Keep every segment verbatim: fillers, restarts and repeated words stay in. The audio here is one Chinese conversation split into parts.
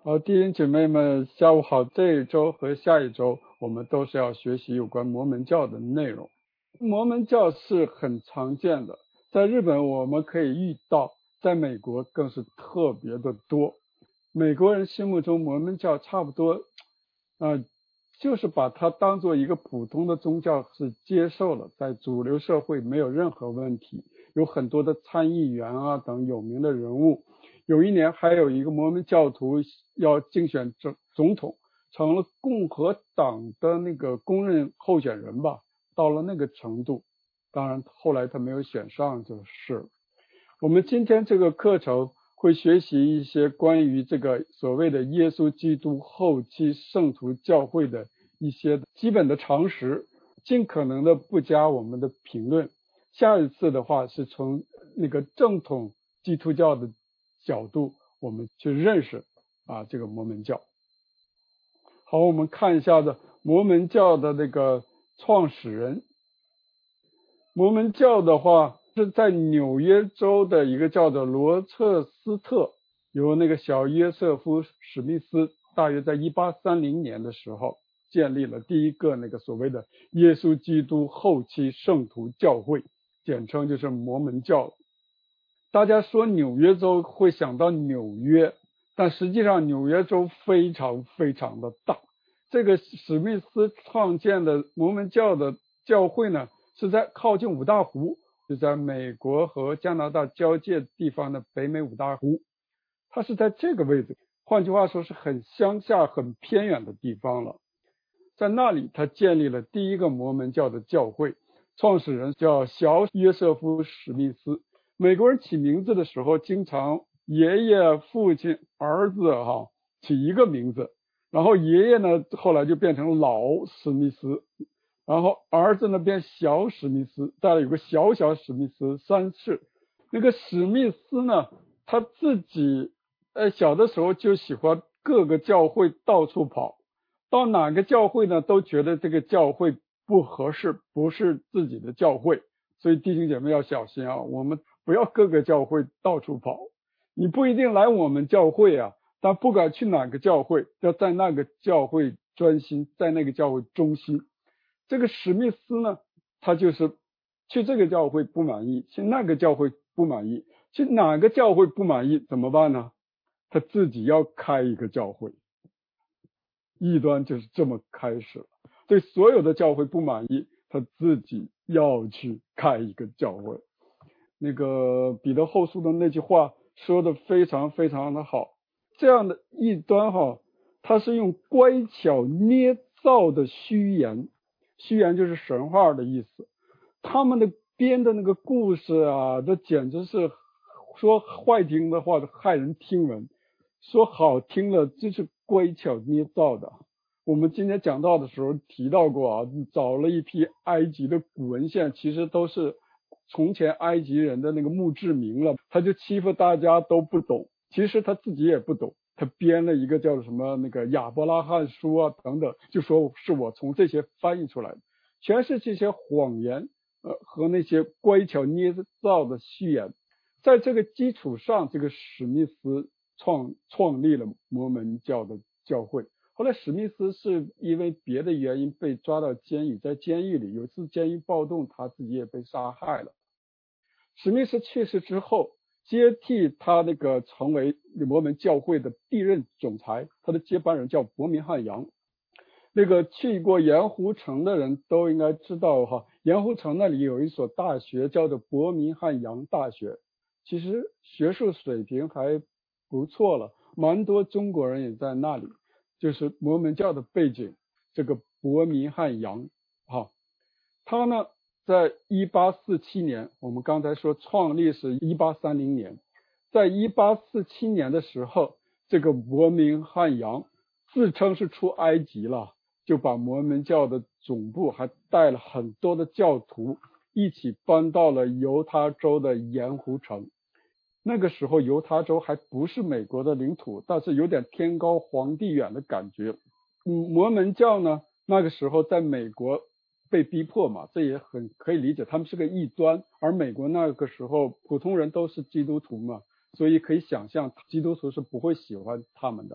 好，弟兄姐妹们，下午好。这一周和下一周，我们都是要学习有关摩门教的内容。摩门教是很常见的，在日本我们可以遇到，在美国更是特别的多。美国人心目中摩门教差不多，呃，就是把它当做一个普通的宗教是接受了，在主流社会没有任何问题，有很多的参议员啊等有名的人物。有一年还有一个摩门教徒要竞选总总统，成了共和党的那个公认候选人吧，到了那个程度。当然后来他没有选上就是了。我们今天这个课程会学习一些关于这个所谓的耶稣基督后期圣徒教会的一些基本的常识，尽可能的不加我们的评论。下一次的话是从那个正统基督教的角度我们去认识啊这个摩门教。好，我们看一下子摩门教的那个创始人。摩门教的话是在纽约州的一个叫做罗彻斯特，由那个小约瑟夫史密斯大约在一八三零年的时候建立了第一个那个所谓的耶稣基督后期圣徒教会，简称就是摩门教。大家说纽约州会想到纽约，但实际上纽约州非常非常的大。这个史密斯创建的摩门教的教会呢，是在靠近五大湖，就在美国和加拿大交界地方的北美五大湖。它是在这个位置，换句话说是很乡下很偏远的地方了。在那里他建立了第一个摩门教的教会，创始人叫小约瑟夫史密斯。美国人起名字的时候经常爷爷父亲儿子哈起一个名字，然后爷爷呢后来就变成老史密斯，然后儿子呢变小史密斯，再来有个小小史密斯三世。那个史密斯呢他自己呃小的时候就喜欢各个教会到处跑，到哪个教会呢都觉得这个教会不合适，不是自己的教会。所以弟兄姐妹要小心啊，我们不要各个教会到处跑。你不一定来我们教会啊，但不管去哪个教会，要在那个教会专心，在那个教会中心。这个史密斯呢，他就是去这个教会不满意，去那个教会不满意，去哪个教会不满意怎么办呢？他自己要开一个教会。异端就是这么开始了，对所有的教会不满意，他自己要去开一个教会。那个彼得后书的那句话说的非常非常的好，这样的异端哈，它是用乖巧捏造的虚言，虚言就是神话的意思。他们的编的那个故事啊，这简直是说坏听的话骇人听闻，说好听的就是乖巧捏造的。我们今天讲到的时候提到过啊，找了一批埃及的古文献，其实都是从前埃及人的那个墓志铭了，他就欺负大家都不懂，其实他自己也不懂，他编了一个叫什么那个亚伯拉罕书啊等等，就说是我从这些翻译出来的，全是这些谎言呃和那些乖巧捏造的虚言。在这个基础上，这个史密斯创创立了摩门教的教会。后来史密斯是因为别的原因被抓到监狱，在监狱里有一次监狱暴动，他自己也被杀害了。史密斯去世之后，接替他那个成为摩门教会的第一任总裁，他的接班人叫伯明翰杨。那个去过盐湖城的人都应该知道哈，盐湖城那里有一所大学叫做伯明翰杨大学，其实学术水平还不错了，蛮多中国人也在那里。就是摩门教的背景，这个伯明翰杨哈，他呢在一八四七年，我们刚才说创立是一八三零年，在一八四七年的时候，这个伯明翰杨自称是出埃及了，就把摩门教的总部还带了很多的教徒一起搬到了犹他州的盐湖城。那个时候犹他州还不是美国的领土，但是有点天高皇帝远的感觉。嗯，摩门教呢那个时候在美国被逼迫嘛，这也很可以理解，他们是个异端，而美国那个时候普通人都是基督徒嘛，所以可以想象基督徒是不会喜欢他们的。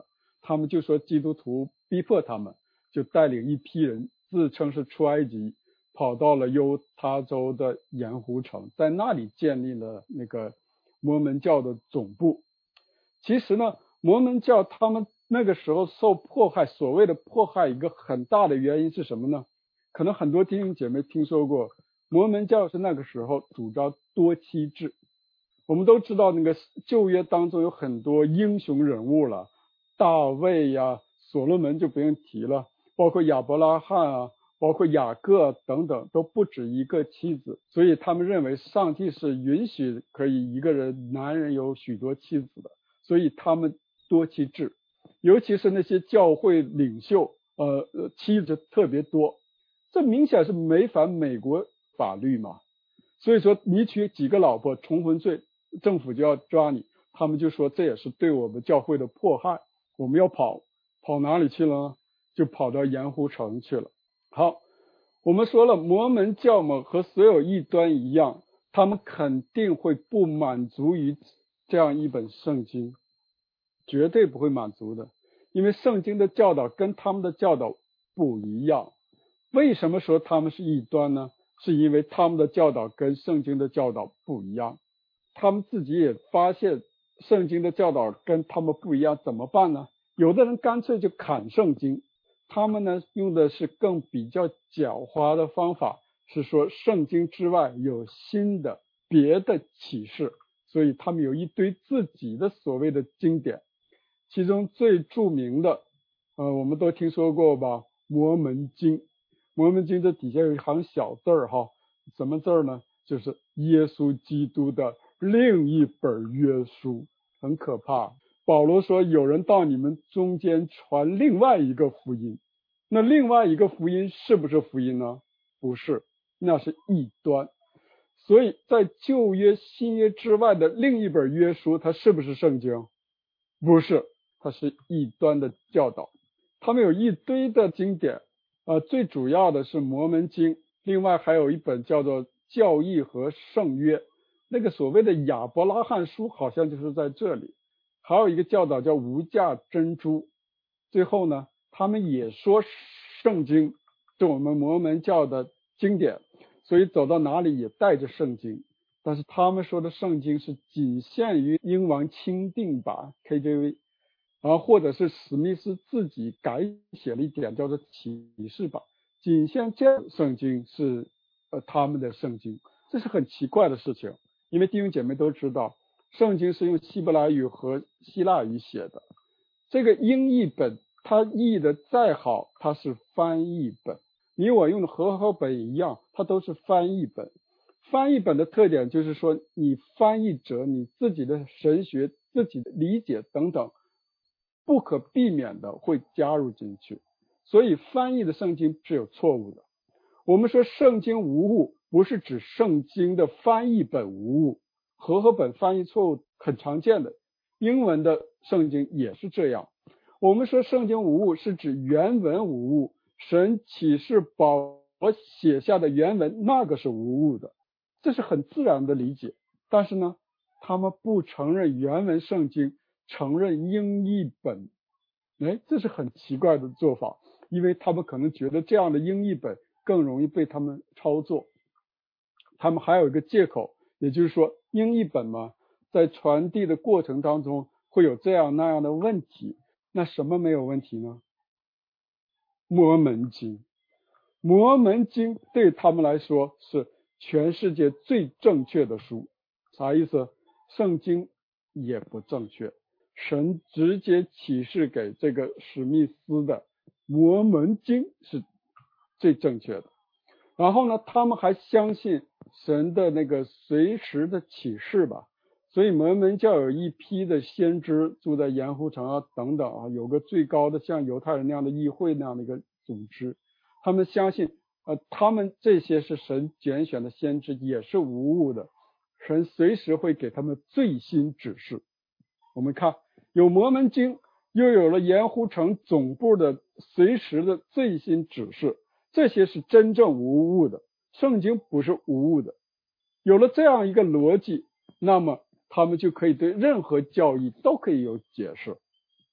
他们就说基督徒逼迫他们，就带领一批人自称是出埃及，跑到了犹他州的盐湖城，在那里建立了那个摩门教的总部。其实呢，摩门教他们那个时候受迫害，所谓的迫害一个很大的原因是什么呢？可能很多弟兄姐妹听说过，摩门教是那个时候主张多妻制。我们都知道那个旧约当中有很多英雄人物了，大卫呀、所罗门就不用提了，包括亚伯拉罕啊，包括雅各等等，都不止一个妻子，所以他们认为上帝是允许可以一个人男人有许多妻子的，所以他们多妻制，尤其是那些教会领袖，呃，呃妻子特别多，这明显是违反美国法律嘛。所以说你娶几个老婆，重婚罪，政府就要抓你。他们就说这也是对我们教会的迫害，我们要跑，跑哪里去了呢？就跑到盐湖城去了。好，我们说了，摩门教嘛和所有异端一样，他们肯定会不满足于这样一本圣经，绝对不会满足的，因为圣经的教导跟他们的教导不一样。为什么说他们是异端呢？是因为他们的教导跟圣经的教导不一样，他们自己也发现圣经的教导跟他们不一样，怎么办呢？有的人干脆就砍圣经，他们呢用的是更比较狡猾的方法，是说圣经之外有新的别的启示，所以他们有一堆自己的所谓的经典，其中最著名的呃，我们都听说过吧，摩门经。摩门经这底下有一行小字儿哈，什么字儿呢？就是耶稣基督的另一本约书，很可怕。保罗说有人到你们中间传另外一个福音，那另外一个福音是不是福音呢？不是，那是异端。所以在旧约新约之外的另一本约书，它是不是圣经？不是，它是异端的教导。他们有一堆的经典，呃，最主要的是摩门经，另外还有一本叫做教义和圣约，那个所谓的亚伯拉罕书好像就是在这里，还有一个教导叫无价珍珠。最后呢，他们也说圣经是我们摩门教的经典，所以走到哪里也带着圣经，但是他们说的圣经是仅限于英王钦定版 K J V，啊，或者是史密斯自己改写了一点叫做启示版，仅限这样圣经是呃他们的圣经，这是很奇怪的事情。因为弟兄姐妹都知道，圣经是用希伯来语和希腊语写的，这个英译本它译的再好，它是翻译本，你我用的和合本一样，它都是翻译本。翻译本的特点就是说，你翻译者你自己的神学、自己的理解等等，不可避免的会加入进去，所以翻译的圣经是有错误的。我们说圣经无误，不是指圣经的翻译本无误，和合本翻译错误很常见的，英文的圣经也是这样。我们说圣经无误，是指原文无误，神启示保罗写下的原文那个是无误的，这是很自然的理解。但是呢，他们不承认原文圣经，承认英译本，哎，这是很奇怪的做法，因为他们可能觉得这样的英译本更容易被他们操作。他们还有一个借口，也就是说英译本嘛，在传递的过程当中会有这样那样的问题，那什么没有问题呢？摩门经，摩门经对他们来说是全世界最正确的书。啥意思？圣经也不正确，神直接启示给这个史密斯的摩门经是最正确的。然后呢，他们还相信神的那个随时的启示吧，所以摩门教有一批的先知住在盐湖城啊等等啊，有个最高的像犹太人那样的议会那样的一个组织，他们相信呃，他们这些是神拣选的先知，也是无误的，神随时会给他们最新指示。我们看有摩门经，又有了盐湖城总部的随时的最新指示，这些是真正无误的，圣经不是无误的。有了这样一个逻辑，那么他们就可以对任何教义都可以有解释。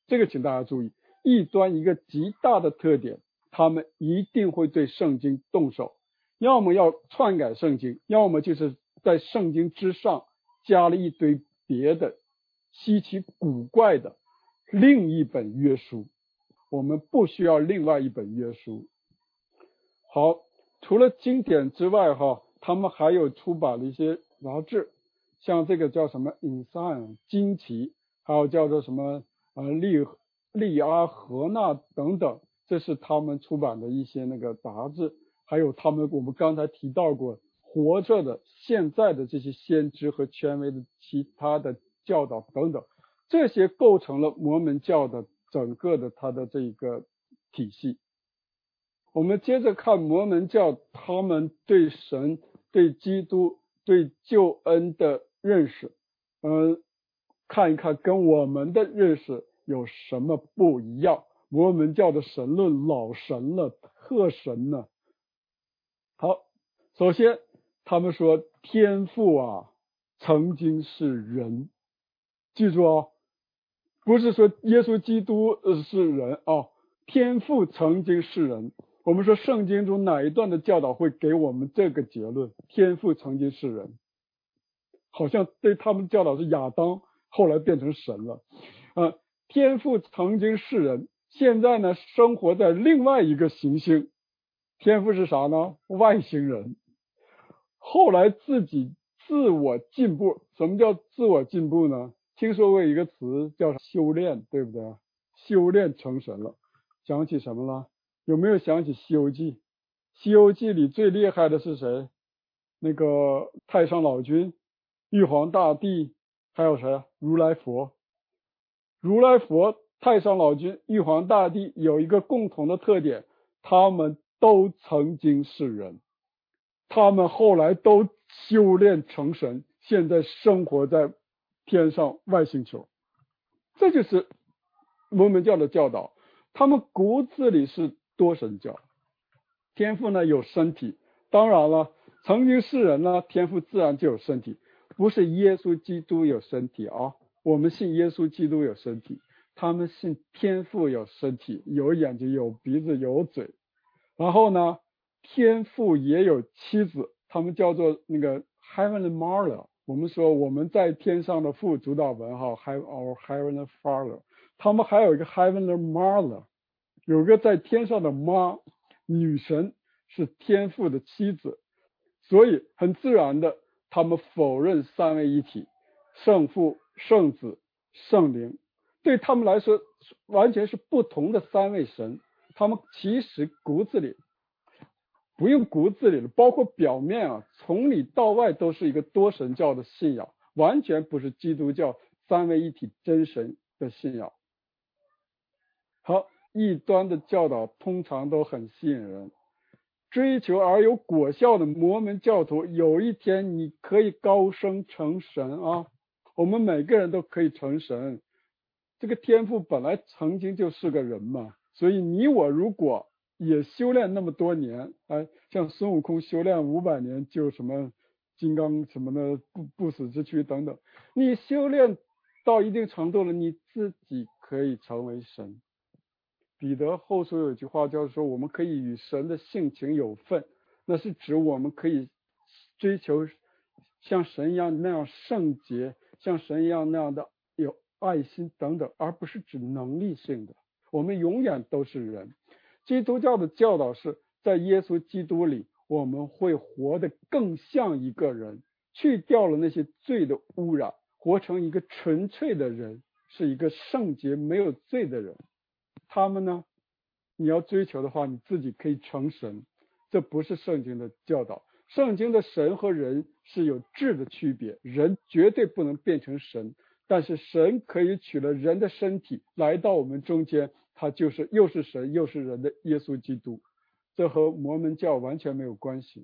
这个请大家注意，异端一个极大的特点，他们一定会对圣经动手，要么要篡改圣经，要么就是在圣经之上加了一堆别的稀奇古怪的另一本约书。我们不需要另外一本约书。好，除了经典之外哈，他们还有出版了一些杂志，像这个叫什么 Insign 惊奇，还有叫做什么呃利利阿和纳等等，这是他们出版的一些那个杂志，还有他们我们刚才提到过活着的现在的这些先知和权威的其他的教导等等，这些构成了摩门教的整个的它的这个体系。我们接着看摩门教他们对神、对基督、对救恩的认识，嗯，看一看跟我们的认识有什么不一样。摩门教的神论老神了，特神呢。好，首先他们说天父啊曾经是人，记住哦，不是说耶稣基督是人哦，天父曾经是人。我们说圣经中哪一段的教导会给我们这个结论？天父曾经是人，好像对他们教导是亚当后来变成神了。呃，天父曾经是人，现在呢生活在另外一个行星。天父是啥呢？外星人。后来自己自我进步。什么叫自我进步呢？听说过一个词叫修炼，对不对？修炼成神了。想起什么了？有没有想起西游记？西游记里最厉害的是谁？那个太上老君、玉皇大帝，还有谁？如来佛。如来佛、太上老君、玉皇大帝有一个共同的特点，他们都曾经是人，他们后来都修炼成神，现在生活在天上外星球。这就是摩门教的教导，他们骨子里是多神教。天父呢有身体，当然了，曾经是人呢，天父自然就有身体，不是耶稣基督有身体啊。我们信耶稣基督有身体，他们信天父有身体，有眼睛、有鼻子、有嘴。然后呢，天父也有妻子，他们叫做那个 Heavenly Mother。我们说我们在天上的父，主导文哈 Have our Heavenly Father， 他们还有一个 Heavenly Mother， 有个在天上的妈，女神是天父的妻子，所以很自然的，他们否认三位一体，圣父、圣子、圣灵，对他们来说完全是不同的三位神。他们其实骨子里，不用骨子里了，包括表面啊，从里到外都是一个多神教的信仰，完全不是基督教三位一体真神的信仰。好，异端的教导通常都很吸引人，追求而有果效的摩门教徒，有一天你可以高升成神啊！我们每个人都可以成神，这个天父本来曾经就是个人嘛，所以你我如果也修炼那么多年，哎，像孙悟空修炼五百年就什么金刚什么的不不死之躯等等，你修炼到一定程度了，你自己可以成为神。彼得后书有句话叫说，我们可以与神的性情有份，那是指我们可以追求像神一样那样圣洁，像神一样那样的有爱心等等，而不是指能力性的。我们永远都是人。基督教的教导是在耶稣基督里，我们会活得更像一个人，去掉了那些罪的污染，活成一个纯粹的人，是一个圣洁没有罪的人。他们呢，你要追求的话，你自己可以成神，这不是圣经的教导。圣经的神和人是有质的区别，人绝对不能变成神，但是神可以取了人的身体来到我们中间，他就是又是神又是人的耶稣基督，这和摩门教完全没有关系。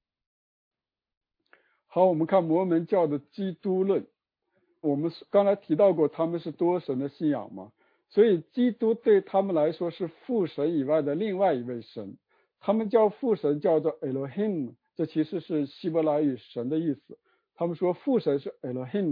好，我们看摩门教的基督论，我们刚才提到过他们是多神的信仰嘛，所以基督对他们来说是父神以外的另外一位神，他们叫父神叫做 Elohim， 这其实是希伯来语神的意思。他们说父神是 Elohim，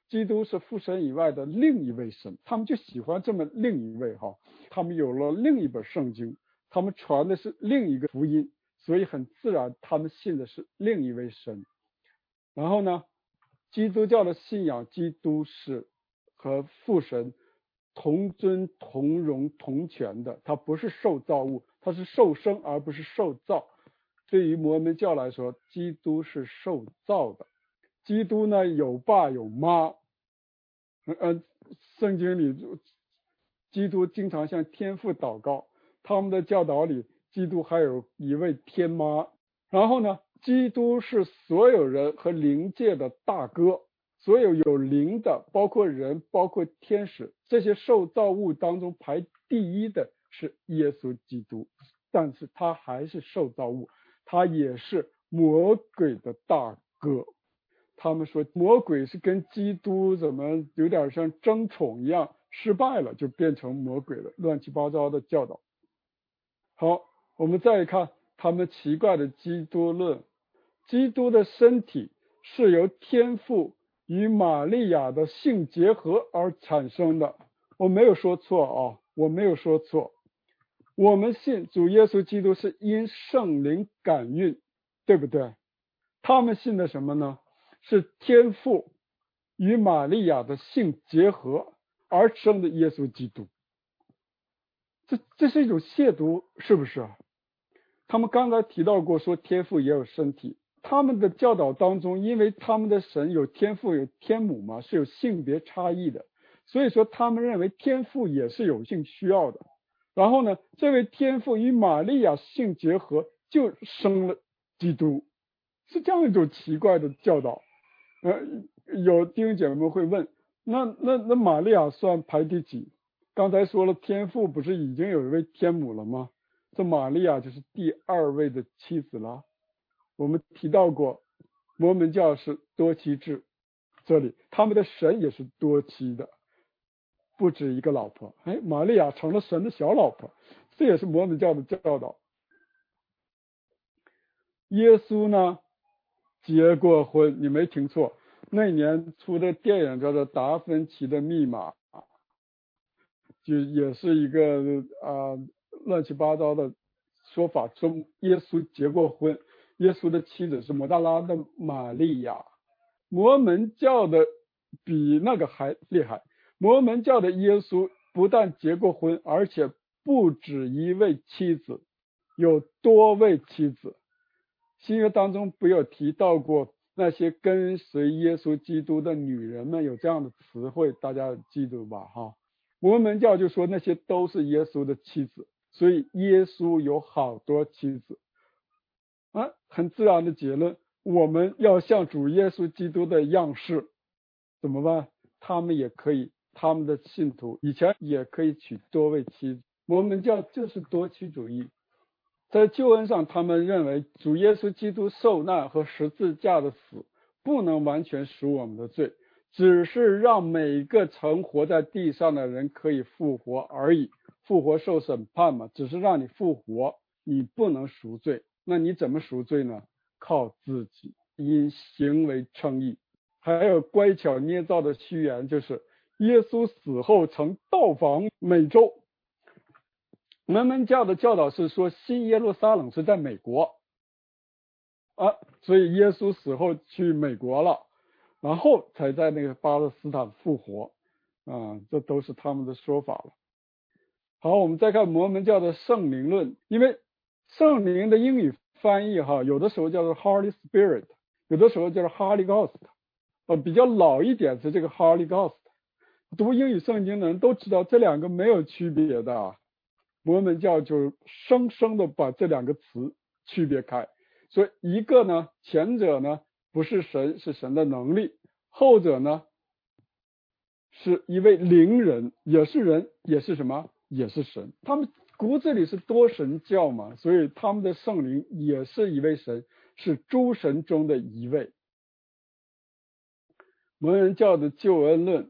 基督是父神以外的另一位神，他们就喜欢这么另一位哈，他们有了另一本圣经，他们传的是另一个福音，所以很自然他们信的是另一位神。然后呢，基督教的信仰，基督是和父神同尊同荣同权的，他不是受造物，他是受生而不是受造。对于摩门教来说，基督是受造的，基督呢有爸有妈，呃，圣经里基督经常向天父祷告，他们的教导里基督还有一位天妈。然后呢，基督是所有人和灵界的大哥，所有有灵的，包括人包括天使，这些受造物当中排第一的是耶稣基督，但是他还是受造物，他也是魔鬼的大哥。他们说魔鬼是跟基督怎么有点像争宠一样，失败了就变成魔鬼了，乱七八糟的教导。好，我们再看他们奇怪的基督论，基督的身体是由天父与玛利亚的性结合而产生的。我没有说错啊，我没有说错。我们信主耶稣基督是因圣灵感孕，对不对？他们信的什么呢？是天父与玛利亚的性结合而生的耶稣基督。这这是一种亵渎，是不是？他们刚才提到过说天父也有身体，他们的教导当中，因为他们的神有天父有天母嘛，是有性别差异的，所以说他们认为天父也是有性需要的。然后呢，这位天父与玛利亚性结合就生了基督，是这样一种奇怪的教导。呃，有弟兄姐妹们会问，那那那玛利亚算排第几？刚才说了，天父不是已经有一位天母了吗？这玛利亚就是第二位的妻子了。我们提到过，摩门教是多妻制，这里他们的神也是多妻的，不止一个老婆。哎，玛利亚成了神的小老婆，这也是摩门教的教导。耶稣呢，结过婚，你没听错，那年出的电影叫做《达芬奇的密码》，就也是一个啊、呃、乱七八糟的说法，说耶稣结过婚，耶稣的妻子是抹大拉的玛利亚。摩门教的比那个还厉害，摩门教的耶稣不但结过婚，而且不止一位妻子，有多位妻子。新约当中不有提到过那些跟随耶稣基督的女人们，有这样的词汇，大家记得吧？哈，摩门教就说那些都是耶稣的妻子，所以耶稣有好多妻子啊，很自然的结论，我们要像主耶稣基督的样式，怎么办？他们也可以，他们的信徒以前也可以娶多位妻子。摩门教就是多妻主义。在救恩上，他们认为主耶稣基督受难和十字架的死不能完全赎我们的罪，只是让每个曾活在地上的人可以复活而已。复活受审判嘛，只是让你复活，你不能赎罪。那你怎么赎罪呢？靠自己，因行为称义。还有乖巧捏造的虚言，就是耶稣死后曾到访美洲。摩门教的教导是说新耶路撒冷是在美国啊，所以耶稣死后去美国了，然后才在那个巴勒斯坦复活啊，这都是他们的说法了。好，我们再看摩门教的圣灵论，因为圣灵的英语翻译哈，有的时候叫做 Holy Spirit， 有的时候叫做 Holy Ghost， 呃，比较老一点是这个 Holy Ghost。读英语圣经的人都知道这两个没有区别的，摩门教就生生的把这两个词区别开，所以一个呢，前者呢不是神，是神的能力；后者呢是一位灵人，也是人，也是什么，也是神。他们骨子里是多神教嘛，所以他们的圣灵也是一位神，是诸神中的一位。摩门教的救恩论，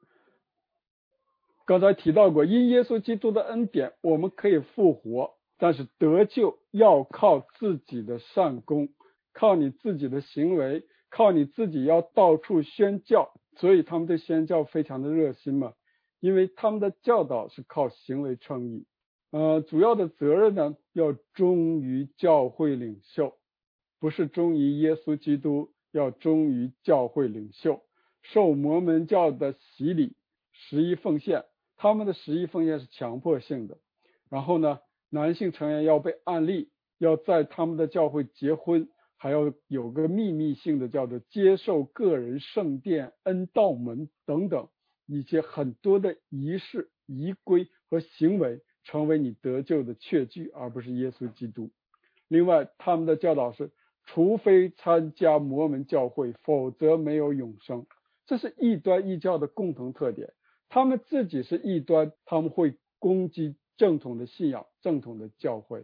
刚才提到过，因耶稣基督的恩典，我们可以复活，但是得救要靠自己的善功，靠你自己的行为，靠你自己要到处宣教， 所以他们对宣教非常的热心嘛，因为他们的教导是靠行为称义。呃，主要的责任呢，要忠于教会领袖，不是忠于耶稣基督，要忠于教会领袖，受摩门教的洗礼，十一奉献，他们的十一奉献是强迫性的。然后呢，男性成员要被按立，要在他们的教会结婚，还要有个秘密性的叫做接受个人圣殿恩道门等等一些很多的仪式仪规和行为，成为你得救的确据，而不是耶稣基督。另外他们的教导是除非参加摩门教会，否则没有永生。这是异端异教的共同特点，他们自己是异端，他们会攻击正统的信仰，正统的教会。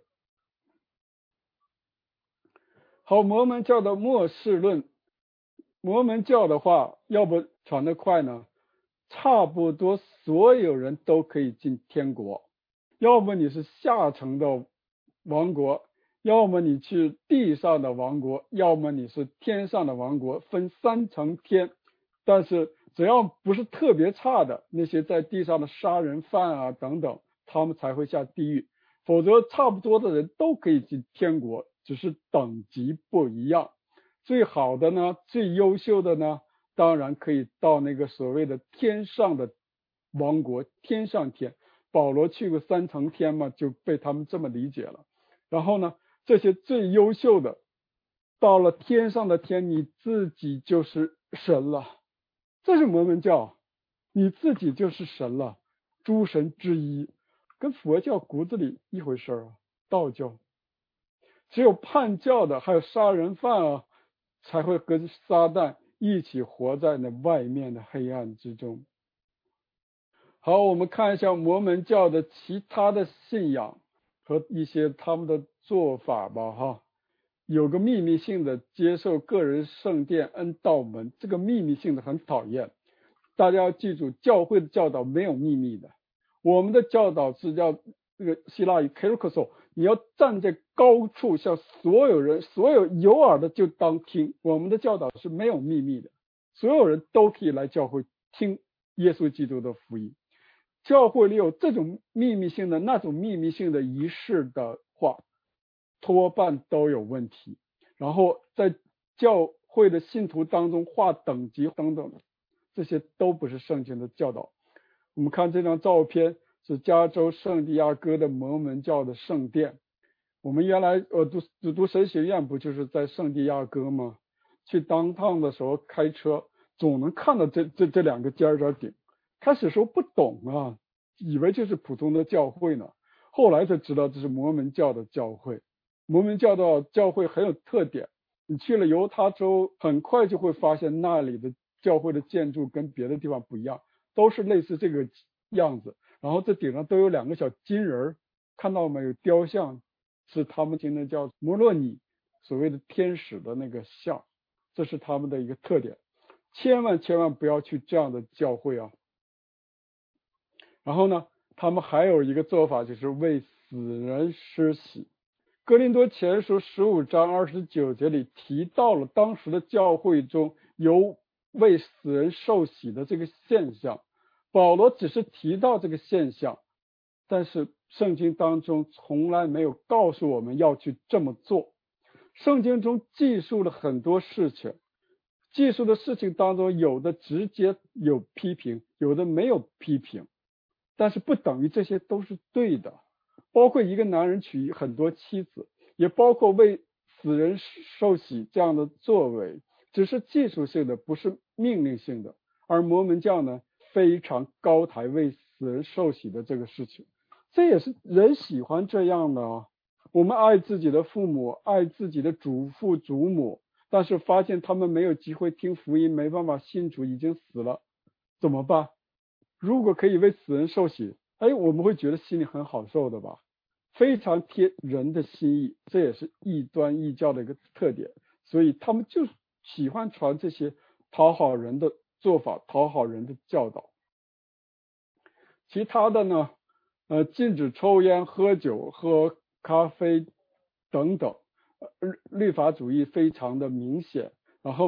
好，摩门教的末世论，摩门教的话，要不传得快呢，差不多所有人都可以进天国，要么你是下层的王国，要么你去地上的王国，要么你是天上的王国，分三层天。但是只要不是特别差的，那些在地上的杀人犯啊等等，他们才会下地狱，否则差不多的人都可以进天国，只是等级不一样。最好的呢，最优秀的呢，当然可以到那个所谓的天上的王国，天上天。保罗去过三层天嘛，就被他们这么理解了。然后呢，这些最优秀的到了天上的天，你自己就是神了。这是摩门教，你自己就是神了，诸神之一，跟佛教骨子里一回事啊。道教只有叛教的还有杀人犯啊，才会跟撒旦一起活在那外面的黑暗之中。好，我们看一下摩门教的其他的信仰和一些他们的做法吧哈。有个秘密性的接受个人圣殿恩道门，这个秘密性的很讨厌。大家要记住，教会的教导没有秘密的，我们的教导是叫这个希腊语 kerykos， 你要站在高处，向所有人，所有有耳的就当听。我们的教导是没有秘密的，所有人都可以来教会听耶稣基督的福音。教会里有这种秘密性的那种秘密性的仪式的话，多半都有问题。然后在教会的信徒当中划等级等等，这些都不是圣经的教导。我们看这张照片是加州圣地亚哥的摩门教的圣殿。我们原来呃读读读神学院不就是在圣地亚哥吗？去当趟的时候开车总能看到这这这两个尖尖顶。开始时候不懂啊，以为就是普通的教会呢，后来才知道这是摩门教的教会。摩门教的教会很有特点，你去了犹他州，很快就会发现那里的教会的建筑跟别的地方不一样，都是类似这个样子。然后这顶上都有两个小金人，看到没有？雕像是他们今天叫摩洛尼，所谓的天使的那个像，这是他们的一个特点。千万千万不要去这样的教会啊！然后呢，他们还有一个做法，就是为死人施洗。哥林多前书十五章二十九节里提到了当时的教会中有为死人受洗的这个现象。保罗只是提到这个现象，但是圣经当中从来没有告诉我们要去这么做。圣经中记述了很多事情，记述的事情当中有的直接有批评，有的没有批评，但是不等于这些都是对的。包括一个男人娶很多妻子，也包括为死人受洗这样的作为，只是技术性的，不是命令性的。而摩门教呢，非常高抬为死人受洗的这个事情，这也是人喜欢这样的啊。我们爱自己的父母，爱自己的祖父祖母，但是发现他们没有机会听福音，没办法信主，已经死了，怎么办？如果可以为死人受洗，哎，我们会觉得心里很好受的吧，非常贴人的心意，这也是异端异教的一个特点。所以他们就喜欢传这些讨好人的做法，讨好人的教导。其他的呢，呃，禁止抽烟、喝酒、喝咖啡等等，呃，律法主义非常的明显。然后呢，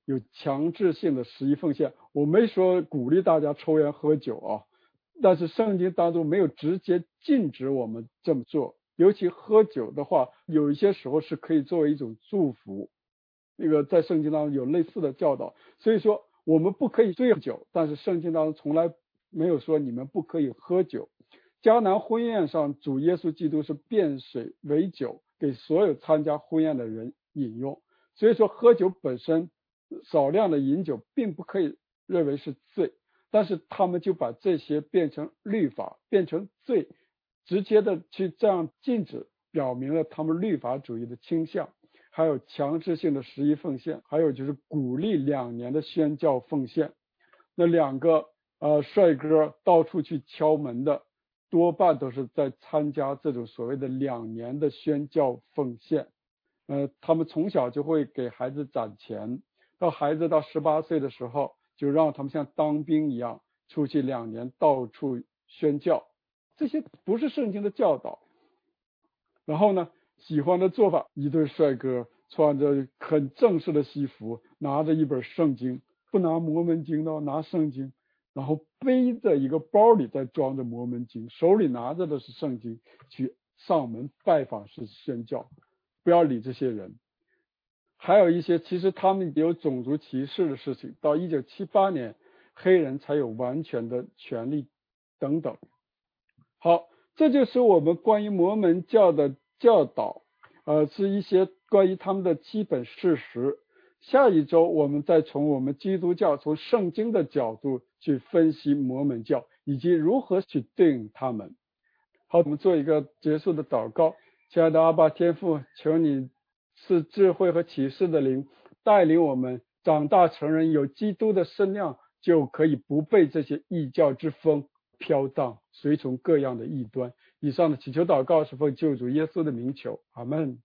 有强制性的十一奉献。我没说鼓励大家抽烟喝酒啊，但是圣经当中没有直接禁止我们这么做。尤其喝酒的话，有一些时候是可以作为一种祝福，那个在圣经当中有类似的教导。所以说我们不可以醉酒，但是圣经当中从来没有说你们不可以喝酒。迦南婚宴上，主耶稣基督是变水为酒，给所有参加婚宴的人饮用。所以说喝酒本身少量的饮酒并不可以认为是罪，但是他们就把这些变成律法，变成罪，直接的去这样禁止，表明了他们律法主义的倾向。还有强制性的十一奉献，还有就是鼓励两年的宣教奉献。那两个呃帅哥到处去敲门的，多半都是在参加这种所谓的两年的宣教奉献。呃，他们从小就会给孩子攒钱，到孩子到十八岁的时候，就让他们像当兵一样出去两年到处宣教。这些不是圣经的教导。然后呢，喜欢的做法，一对帅哥穿着很正式的西服，拿着一本圣经，不拿摩门经的，拿圣经，然后背着一个包里再装着摩门经，手里拿着的是圣经，去上门拜访式宣教。不要理这些人。还有一些其实他们有种族歧视的事情，到一九七八年黑人才有完全的权利等等。好，这就是我们关于摩门教的教导，呃，是一些关于他们的基本事实。下一周我们再从我们基督教从圣经的角度去分析摩门教，以及如何去对应他们。好，我们做一个结束的祷告。亲爱的阿爸天父，求你赐智慧和启示的灵，带领我们长大成人，有基督的身量，就可以不被这些异教之风飘荡，随从各样的异端。以上的祈求祷告是奉救主耶稣的名求，阿们。